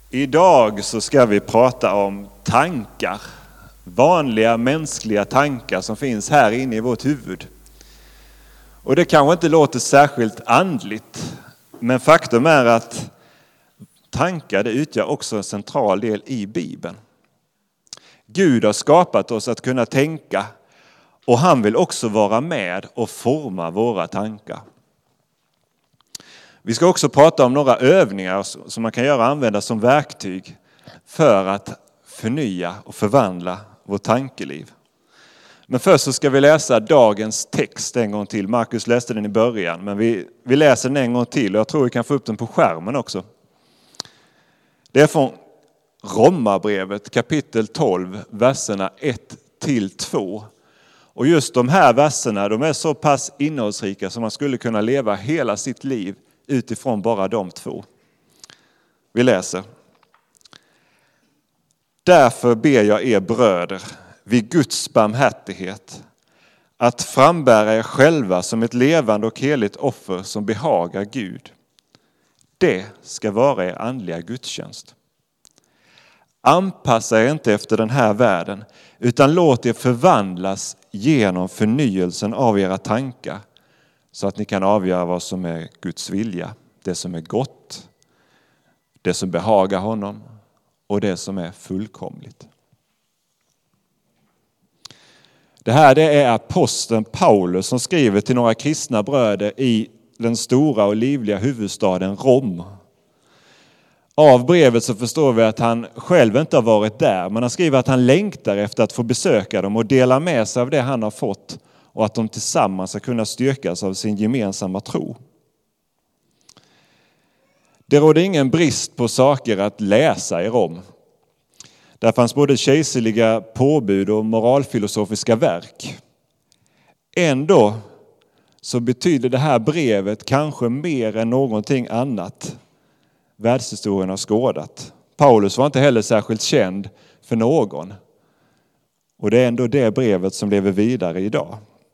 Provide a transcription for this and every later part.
Idag så ska vi prata om tankar. Vanliga mänskliga tankar som finns här inne i vårt huvud. Och det kanske inte låter särskilt andligt. Men faktum är att tankar det utgör också en central del i Bibeln. Gud har skapat oss att kunna tänka. Och han vill också vara med och forma våra tankar. Vi ska också prata om några övningar som man kan göra och använda som verktyg för att förnya och förvandla vårt tankeliv. Men först så ska vi läsa dagens text en gång till. Marcus läste den i början, men vi läser den en gång till och jag tror vi kan få upp den på skärmen också. Det är från Romarbrevet kapitel 12, verserna 1-2. Och just de här verserna, de är så pass innehållsrika som man skulle kunna leva hela sitt liv utifrån bara de två. Vi läser. Därför ber jag er bröder, vid Guds barmhärtighet, att frambära er själva som ett levande och heligt offer som behagar Gud. Det ska vara er andliga gudstjänst. Anpassa er inte efter den här världen, utan låt er förvandlas genom förnyelsen av era tankar, så att ni kan avgöra vad som är Guds vilja, det som är gott, det som behagar honom och det som är fullkomligt. Det här det är aposteln Paulus som skriver till några kristna bröder i den stora och livliga huvudstaden Rom. Av brevet så förstår vi att han själv inte har varit där, men han skriver att han längtar efter att få besöka dem och dela med sig av det han har fått och att de tillsammans ska kunna styrkas av sin gemensamma tro. Det råder ingen brist på saker att läsa i Rom. Där fanns både kejserliga påbud och moralfilosofiska verk. Ändå så betyder det här brevet kanske mer än någonting annat världshistorien har skådat. Paulus var inte heller särskilt känd för någon. Och det är ändå det brevet som lever vidare idag.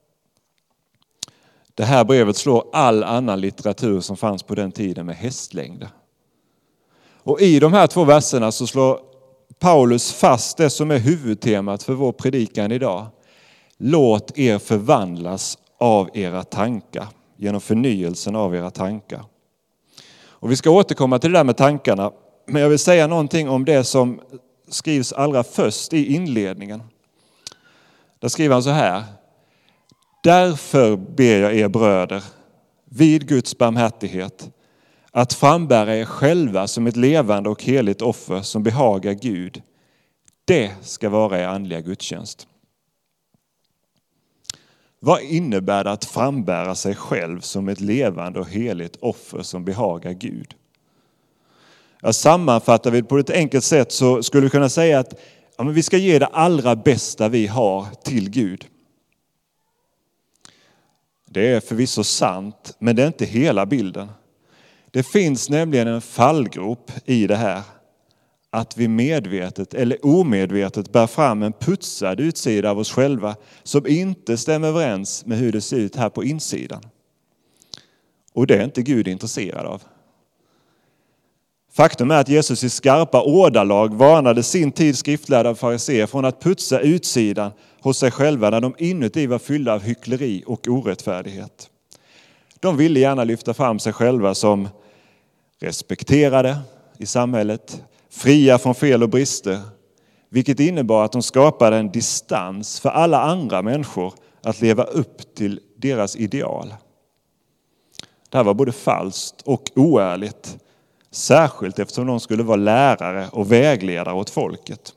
Det här brevet slår all annan litteratur som fanns på den tiden med hästlängder. Och i de här två verserna så slår Paulus fast det som är huvudtemat för vår predikan idag. Låt er förvandlas av era tankar, genom förnyelsen av era tankar. Och vi ska återkomma till det där med tankarna, men jag vill säga någonting om det som skrivs allra först i inledningen. Där skriver han så här. Därför ber jag er bröder, vid Guds barmhärtighet, att frambära er själva som ett levande och heligt offer som behagar Gud. Det ska vara er andliga gudstjänst. Vad innebär det att frambära sig själv som ett levande och heligt offer som behagar Gud? Jag sammanfattar vi på ett enkelt sätt så skulle vi kunna säga att vi ska ge det allra bästa vi har till Gud. Det är förvisso sant, men det är inte hela bilden. Det finns nämligen en fallgrop i det här. Att vi medvetet eller omedvetet bär fram en putsad utsida av oss själva som inte stämmer överens med hur det ser ut här på insidan. Och det är inte Gud intresserad av. Faktum är att Jesus i skarpa ordalag varnade sin tids skriftlärda fariseer från att putsa utsidan hos sig själva när de inuti var fyllda av hyckleri och orättfärdighet. De ville gärna lyfta fram sig själva som respekterade i samhället, fria från fel och brister, vilket innebar att de skapade en distans för alla andra människor att leva upp till deras ideal. Det här var både falskt och oärligt, särskilt eftersom de skulle vara lärare och vägledare åt folket.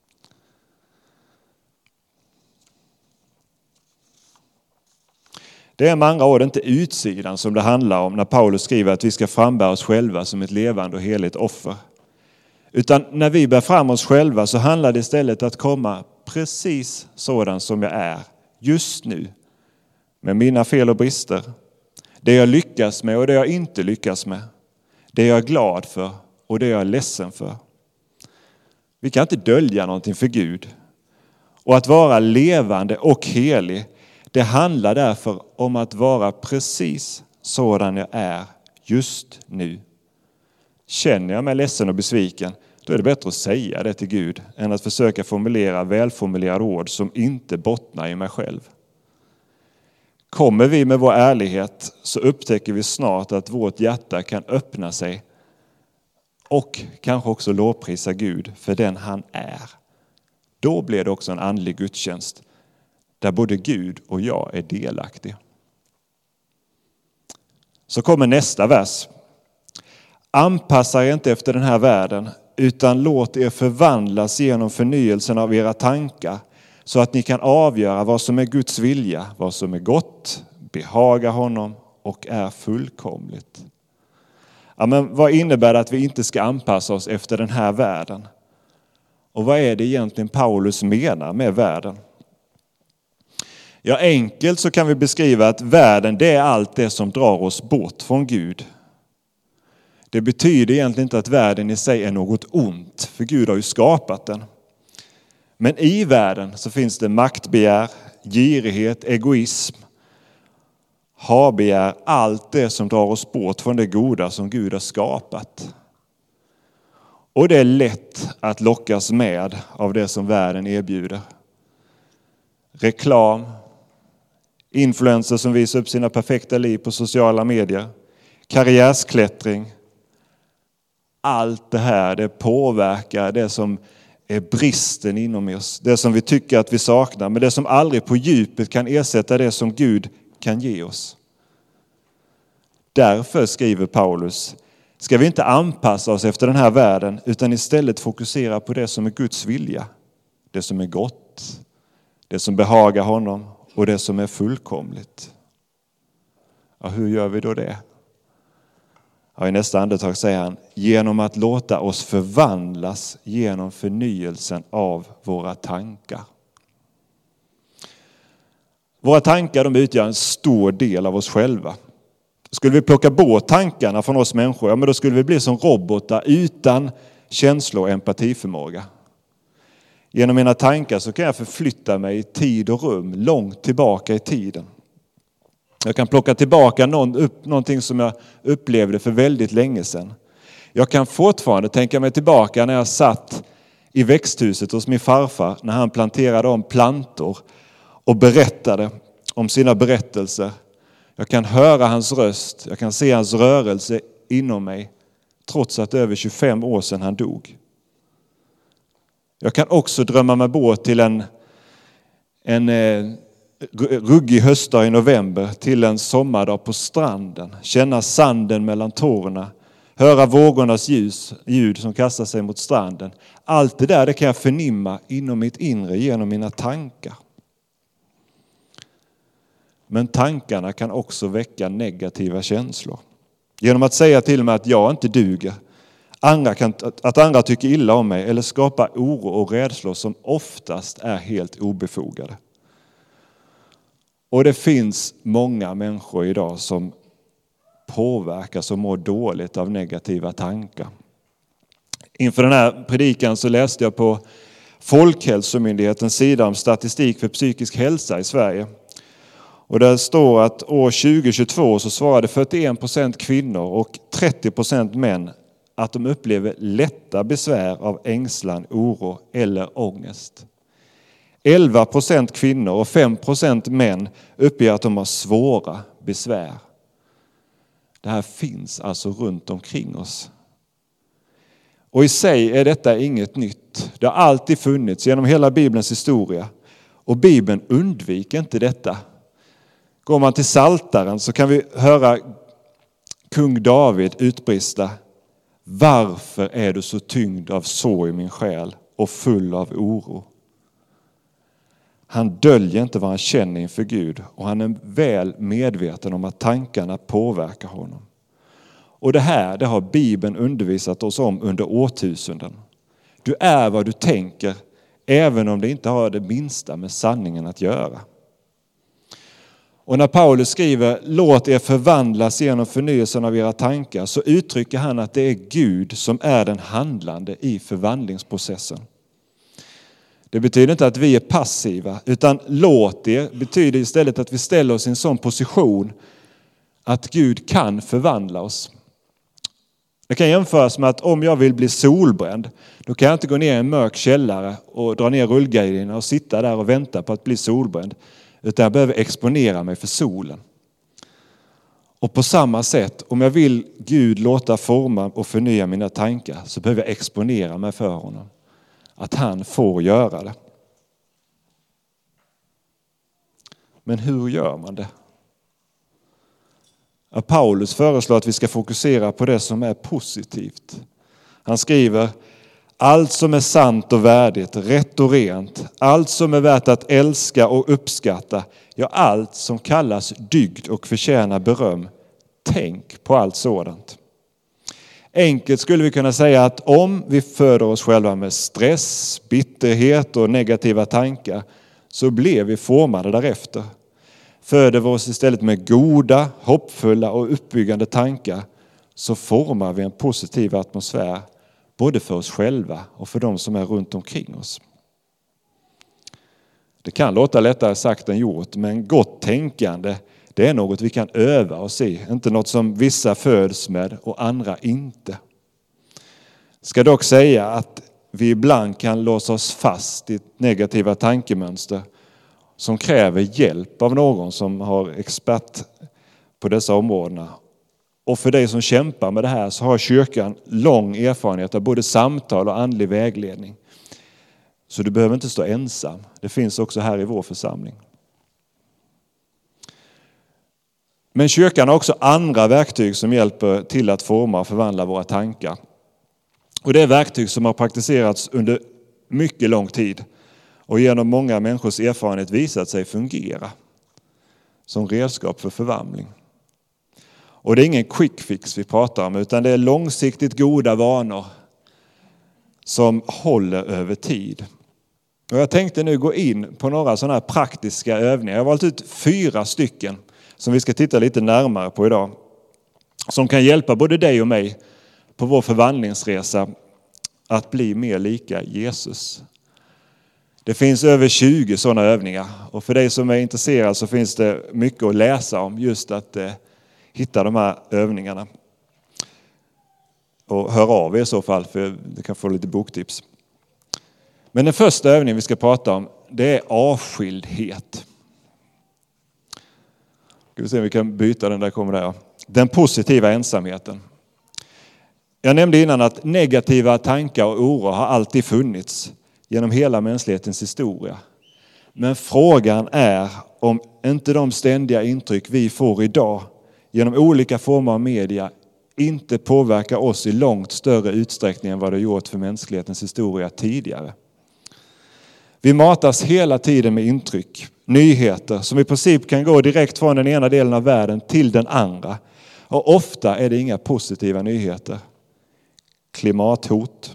Det är med andra ord inte utsidan som det handlar om när Paulus skriver att vi ska frambära oss själva som ett levande och heligt offer. Utan när vi bär fram oss själva så handlar det istället att komma precis sådan som jag är just nu. Med mina fel och brister. Det jag lyckas med och det jag inte lyckas med. Det jag är glad för och det jag är ledsen för. Vi kan inte dölja någonting för Gud. Och att vara levande och helig, det handlar därför om att vara precis sådan jag är just nu. Känner jag mig ledsen och besviken, då är det bättre att säga det till Gud än att försöka formulera välformulerade ord som inte bottnar i mig själv. Kommer vi med vår ärlighet så upptäcker vi snart att vårt hjärta kan öppna sig och kanske också lovprisa Gud för den han är. Då blir det också en andlig gudstjänst där både Gud och jag är delaktiga. Så kommer nästa vers. Anpassa er inte efter den här världen, utan låt er förvandlas genom förnyelsen av era tankar, så att ni kan avgöra vad som är Guds vilja, vad som är gott, behagar honom och är fullkomligt. Ja, men vad innebär det att vi inte ska anpassa oss efter den här världen? Och vad är det egentligen Paulus menar med världen? Ja, enkelt så kan vi beskriva att världen, det är allt det som drar oss bort från Gud. Det betyder egentligen inte att världen i sig är något ont, för Gud har ju skapat den. Men i världen så finns det maktbegär, girighet, egoism, habegär, allt det som drar oss bort från det goda som Gud har skapat. Och det är lätt att lockas med av det som världen erbjuder. Reklam, influencers som visar upp sina perfekta liv på sociala medier, karriärsklättring. Allt det här, det påverkar det som är bristen inom oss. Det som vi tycker att vi saknar, men det som aldrig på djupet kan ersätta det som Gud kan ge oss. Därför skriver Paulus, ska vi inte anpassa oss efter den här världen utan istället fokusera på det som är Guds vilja. Det som är gott, det som behagar honom och det som är fullkomligt. Ja, hur gör vi då det? Ja, i nästa andetag säger han, genom att låta oss förvandlas genom förnyelsen av våra tankar. Våra tankar, de utgör en stor del av oss själva. Skulle vi plocka bort tankarna från oss människor, ja, men då skulle vi bli som robotar utan känslo- och empatiförmåga. Genom mina tankar så kan jag förflytta mig i tid och rum långt tillbaka i tiden. Jag kan plocka tillbaka någonting som jag upplevde för väldigt länge sedan. Jag kan fortfarande tänka mig tillbaka när jag satt i växthuset hos min farfar när han planterade om plantor och berättade om sina berättelser. Jag kan höra hans röst, jag kan se hans rörelse inom mig trots att det är över 25 år sedan han dog. Jag kan också drömma mig bort till en ruggig höstdag i november, till en sommardag på stranden. Känna sanden mellan tårna, höra vågornas ljud som kastar sig mot stranden. Allt det där, det kan jag förnimma inom mitt inre genom mina tankar. Men tankarna kan också väcka negativa känslor. Genom att säga till mig att jag inte duger, att andra tycker illa om mig eller skapa oro och rädslor som oftast är helt obefogade. Och det finns många människor idag som påverkas och mår dåligt av negativa tankar. Inför den här predikan så läste jag på Folkhälsomyndighetens sida om statistik för psykisk hälsa i Sverige. Och där står att år 2022 så svarade 41% kvinnor och 30% män att de upplever lätta besvär av ängslan, oro eller ångest. 11% kvinnor och 5% män uppger att de har svåra besvär. Det här finns alltså runt omkring oss. Och i sig är detta inget nytt. Det har alltid funnits genom hela Bibelns historia. Och Bibeln undviker inte detta. Går man till Psaltaren så kan vi höra kung David utbrista: varför är du så tyngd av sorg i min själ och full av oro? Han döljer inte vad han känner inför Gud och han är väl medveten om att tankarna påverkar honom. Och det har Bibeln undervisat oss om under årtusenden. Du är vad du tänker, även om det inte har det minsta med sanningen att göra. Och när Paulus skriver låt er förvandlas genom förnyelsen av era tankar, så uttrycker han att det är Gud som är den handlande i förvandlingsprocessen. Det betyder inte att vi är passiva, utan låt er betyder istället att vi ställer oss i en sån position att Gud kan förvandla oss. Det kan jämföras med att om jag vill bli solbränd, då kan jag inte gå ner i en mörk källare och dra ner rullgardinerna och sitta där och vänta på att bli solbränd. Utan jag behöver exponera mig för solen. Och på samma sätt, om jag vill Gud låta forma och förnya mina tankar, så behöver jag exponera mig för honom. Att han får göra det. Men hur gör man det? Paulus föreslår att vi ska fokusera på det som är positivt. Han skriver: allt som är sant och värdigt, rätt och rent, allt som är värt att älska och uppskatta, ja, allt som kallas dygd och förtjänar beröm, tänk på allt sådant. Enkelt skulle vi kunna säga att om vi föder oss själva med stress, bitterhet och negativa tankar, så blir vi formade därefter. Föder vi oss istället med goda, hoppfulla och uppbyggande tankar, så formar vi en positiv atmosfär både för oss själva och för de som är runt omkring oss. Det kan låta lättare sagt än gjort, men gott tänkande, det är något vi kan öva oss i, inte något som vissa föds med och andra inte. Ska dock säga att vi ibland kan låsa oss fast i negativa tankemönster som kräver hjälp av någon som har expert på dessa områdena. Och för dig som kämpar med det här så har kyrkan lång erfarenhet av både samtal och andlig vägledning. Så du behöver inte stå ensam. Det finns också här i vår församling. Men kyrkan har också andra verktyg som hjälper till att forma och förvandla våra tankar. Och det är verktyg som har praktiserats under mycket lång tid och genom många människors erfarenhet visat sig fungera som redskap för förvandling. Och det är ingen quick fix vi pratar om, utan det är långsiktigt goda vanor som håller över tid. Och jag tänkte nu gå in på några sådana här praktiska övningar. Jag har valt ut 4 stycken som vi ska titta lite närmare på idag. Som kan hjälpa både dig och mig på vår förvandlingsresa att bli mer lika Jesus. Det finns över 20 sådana övningar. Och för dig som är intresserad så finns det mycket att läsa om just att hitta de här övningarna. Och hör av er i så fall, för du kan få lite boktips. Men den första övningen vi ska prata om, det är avskildhet. Ska vi se om vi kan byta den där, kommer där. Den positiva ensamheten. Jag nämnde innan att negativa tankar och oro har alltid funnits genom hela mänsklighetens historia. Men frågan är om inte de ständiga intryck vi får idag genom olika former av media inte påverkar oss i långt större utsträckning än vad det gjort för mänsklighetens historia tidigare. Vi matas hela tiden med intryck, nyheter som i princip kan gå direkt från den ena delen av världen till den andra. Och ofta är det inga positiva nyheter. Klimathot,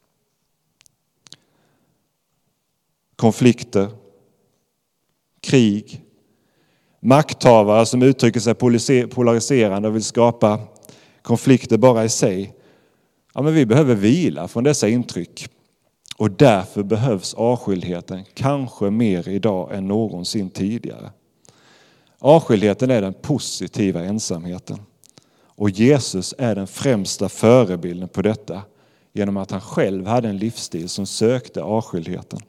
konflikter, krig, makthavare som uttrycker sig polariserande och vill skapa konflikter bara i sig. Ja, men vi behöver vila från dessa intryck. Och därför behövs avskildheten kanske mer idag än någonsin tidigare. Avskildheten är den positiva ensamheten. Och Jesus är den främsta förebilden på detta genom att han själv hade en livsstil som sökte avskildheten.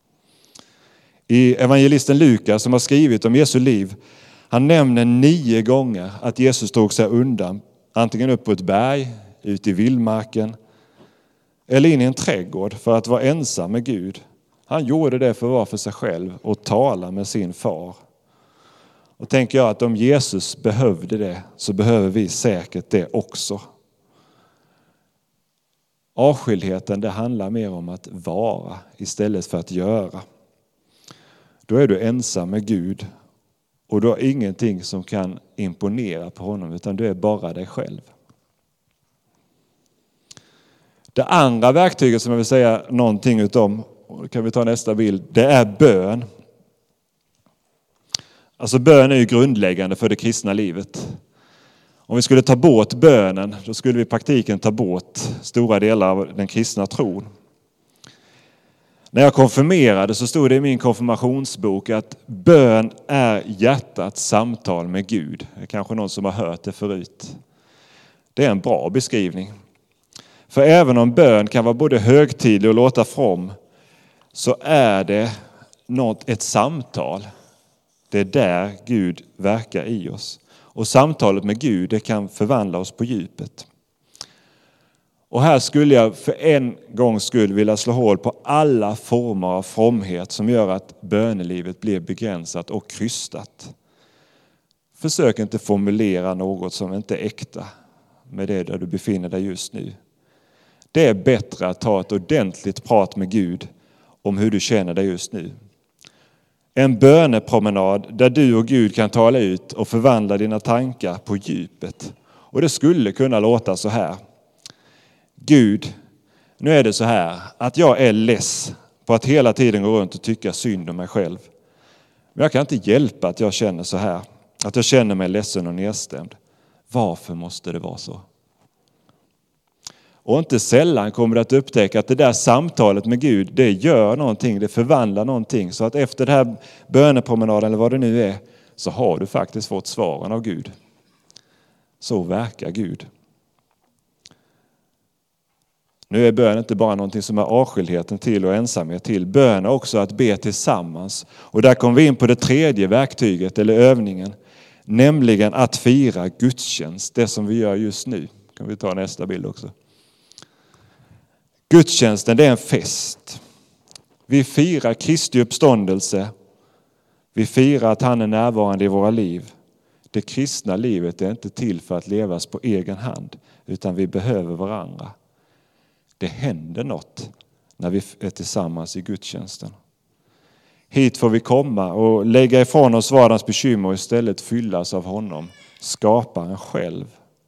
I evangelisten Lukas som har skrivit om Jesu liv, han nämner 9 gånger att Jesus tog sig undan, antingen upp på ett berg, ut i vildmarken eller in i en trädgård för att vara ensam med Gud. Han gjorde det för att vara för sig själv och tala med sin far. Och tänker jag att om Jesus behövde det så behöver vi säkert det också. Avskildheten, det handlar mer om att vara istället för att göra. Då är du ensam med Gud och du har ingenting som kan imponera på honom utan du är bara dig själv. Det andra verktyget som jag vill säga någonting om, och det kan vi ta nästa bild, det är bön. Alltså bön är ju grundläggande för det kristna livet. Om vi skulle ta bort bönen, då skulle vi i praktiken ta bort stora delar av den kristna tron. När jag konfirmerade så stod det i min konfirmationsbok att bön är hjärtats samtal med Gud. Det är kanske någon som har hört det förut. Det är en bra beskrivning. För även om bön kan vara både högtidlig och låta from, så är det ett samtal. Det är där Gud verkar i oss. Och samtalet med Gud, det kan förvandla oss på djupet. Och här skulle jag för en gångs skull vilja slå hål på alla former av fromhet som gör att bönelivet blir begränsat och krystat. Försök inte formulera något som inte är äkta med det där du befinner dig just nu. Det är bättre att ta ett ordentligt prat med Gud om hur du känner dig just nu. En bönepromenad där du och Gud kan tala ut och förvandla dina tankar på djupet. Och det skulle kunna låta så här. Gud, nu är det så här att jag är less på att hela tiden gå runt och tycka synd om mig själv. Men jag kan inte hjälpa att jag känner så här. Att jag känner mig ledsen och nedstämd. Varför måste det vara så? Och inte sällan kommer du att upptäcka att det där samtalet med Gud, det gör någonting, det förvandlar någonting. Så att efter det här bönepromenaden eller vad det nu är, så har du faktiskt fått svaren av Gud. Så verkar Gud. Nu är bön inte bara någonting som är avskildheten till och ensamhet till. Bön är också att be tillsammans. Och där kommer vi in på det tredje verktyget eller övningen. Nämligen att fira gudstjänst, det som vi gör just nu. Kan vi ta nästa bild också. Gudstjänsten, det är en fest. Vi firar Kristi uppståndelse. Vi firar att han är närvarande i våra liv. Det kristna livet är inte till för att levas på egen hand, utan vi behöver varandra. Det händer något när vi är tillsammans i gudstjänsten. Hit får vi komma och lägga ifrån oss vardagens bekymmer och istället fyllas av honom, skaparen själv.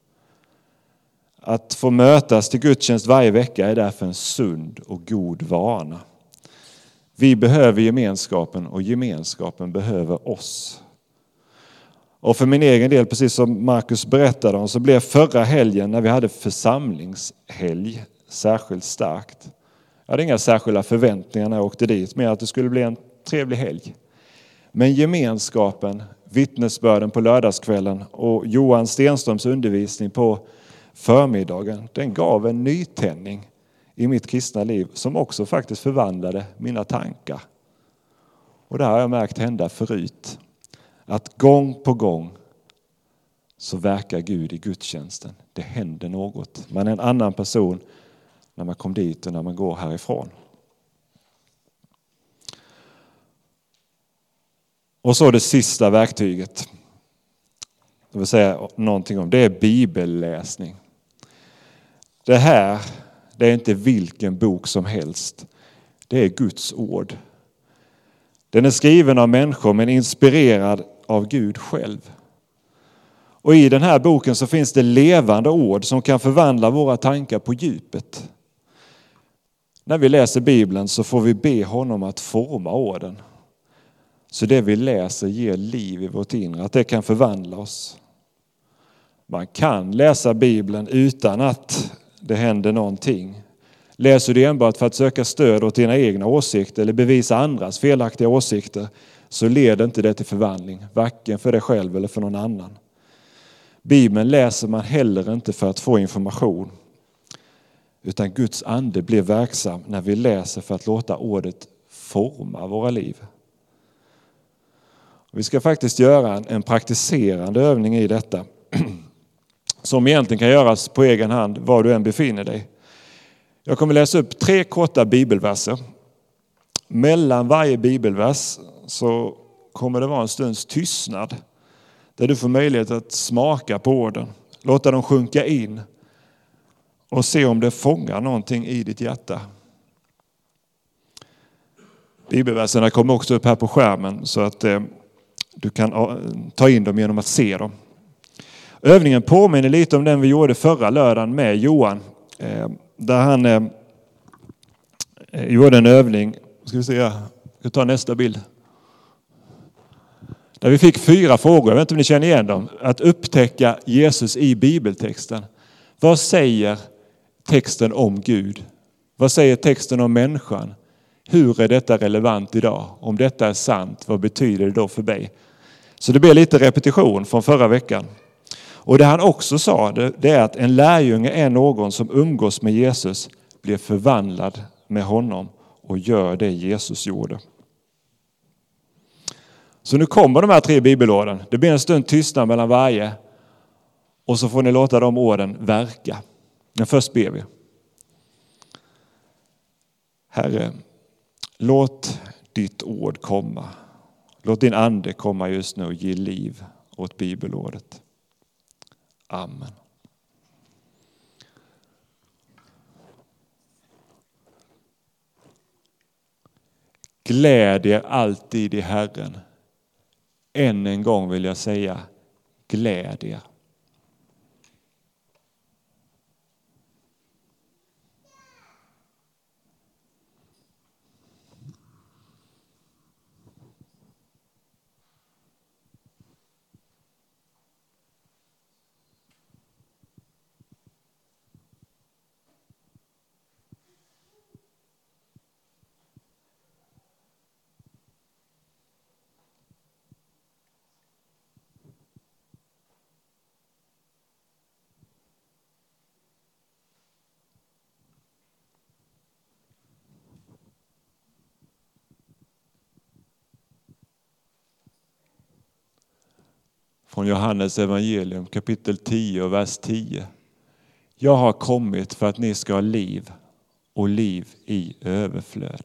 Att få mötas till gudstjänst varje vecka är därför en sund och god vana. Vi behöver gemenskapen och gemenskapen behöver oss. Och för min egen del, precis som Markus berättade om, så blev förra helgen när vi hade församlingshelg särskilt starkt. Jag hade inga särskilda förväntningar när jag åkte dit, men att det skulle bli en trevlig helg. Men gemenskapen, vittnesbörden på lördagskvällen och Johan Stenströms undervisning på förmiddagen, den gav en nytändning i mitt kristna liv som också faktiskt förvandlade mina tankar. Och det har jag märkt hända förut. Att gång på gång så verkar Gud i gudstjänsten. Det händer något. Man är en annan person när man kom dit och när man går härifrån. Och så det sista verktyget. Det vill säga någonting om. Det är bibelläsning. Det här, det är inte vilken bok som helst. Det är Guds ord. Den är skriven av människor men inspirerad av Gud själv. Och i den här boken så finns det levande ord som kan förvandla våra tankar på djupet. När vi läser Bibeln så får vi be honom att forma orden. Så det vi läser ger liv i vårt inre, att det kan förvandla oss. Man kan läsa Bibeln utan att det händer någonting. Läser du enbart för att söka stöd åt dina egna åsikter eller bevisa andras felaktiga åsikter, så leder inte det till förvandling, varken för dig själv eller för någon annan. Bibeln läser man heller inte för att få information, utan Guds ande blir verksam när vi läser för att låta ordet forma våra liv. Vi ska faktiskt göra en praktiserande övning i detta, som egentligen kan göras på egen hand var du än befinner dig. Jag kommer läsa upp 3 korta bibelverser. Mellan varje bibelvers så kommer det vara en stunds tystnad, där du får möjlighet att smaka på orden, låta dem sjunka in och se om det fångar någonting i ditt hjärta. Bibelverserna kommer också upp här på skärmen så att du kan ta in dem genom att se dem. Övningen påminner lite om den vi gjorde förra lördagen med Johan. Där han gjorde en övning. Ska vi se, jag ska ta nästa bild. Där vi fick 4 frågor, jag vet inte om ni känner igen dem. Att upptäcka Jesus i bibeltexten. Vad säger texten om Gud? Vad säger texten om människan? Hur är detta relevant idag? Om detta är sant, vad betyder det då för mig? Så det blir lite repetition från förra veckan. Och det han också sa, det är att en lärjunge är någon som umgås med Jesus, blir förvandlad med honom och gör det Jesus gjorde. Så nu kommer de här 3 bibelorden. Det blir en stund tystnad mellan varje. Och så får ni låta de orden verka. Men först ber vi. Herre, låt ditt ord komma. Låt din ande komma just nu och ge liv åt bibelordet. Amen. Gläd er alltid i Herren. Än en gång vill jag säga, gläd er. Från Johannes evangelium kapitel 10 och vers 10. Jag har kommit för att ni ska ha liv och liv i överflöd.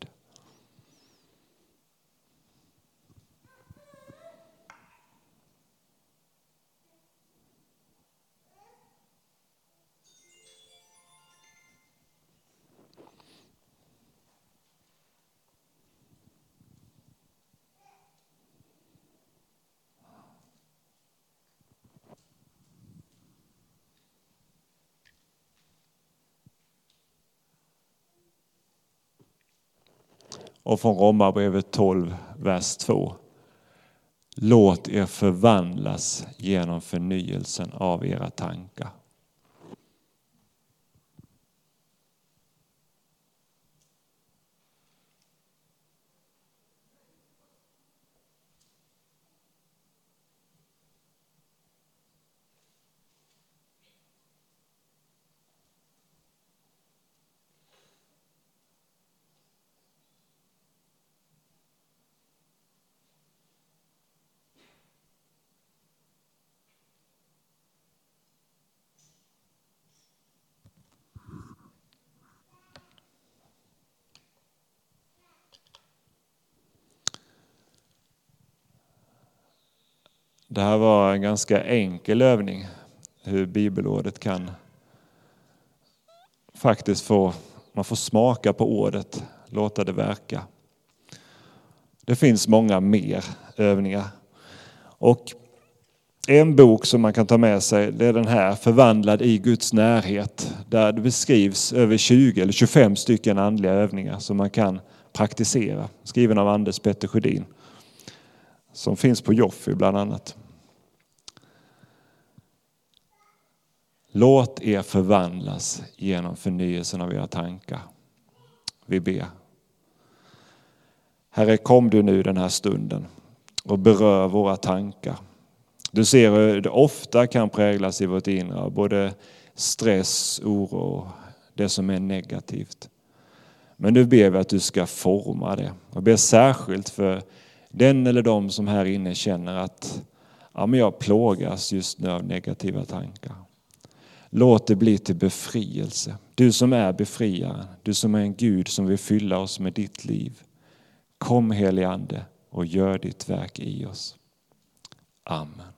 Och från Romarbrevet 12, vers 2. Låt er förvandlas genom förnyelsen av era tankar. Det här var en ganska enkel övning, hur bibelordet kan faktiskt man får smaka på ordet, låta det verka. Det finns många mer övningar. Och en bok som man kan ta med sig, det är den här, Förvandlad i Guds närhet, där det beskrivs över 20 eller 25 stycken andliga övningar som man kan praktisera. Skriven av Anders Petter Sjödin, som finns på Joffi bland annat. Låt er förvandlas genom förnyelsen av era tankar. Vi ber. Herre, kom du nu den här stunden och berör våra tankar. Du ser hur det ofta kan präglas i vårt inre av både stress, oro och det som är negativt. Men nu ber vi att du ska forma det. Och ber särskilt för den eller de som här inne känner att men jag plågas just nu av negativa tankar. Låt det bli till befrielse. Du som är befriaren, du som är en Gud som vill fylla oss med ditt liv. Kom, helige Ande, och gör ditt verk i oss. Amen.